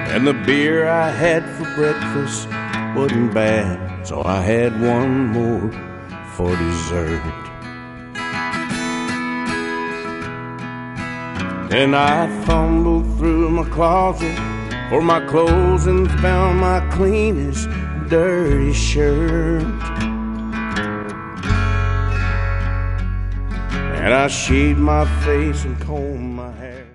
And the beer I had for breakfast wasn't bad, so I had one more for dessert. Then I fumbled through my closet for my clothes and found my cleanest dirty shirt. And I shaved my face and combed my hair.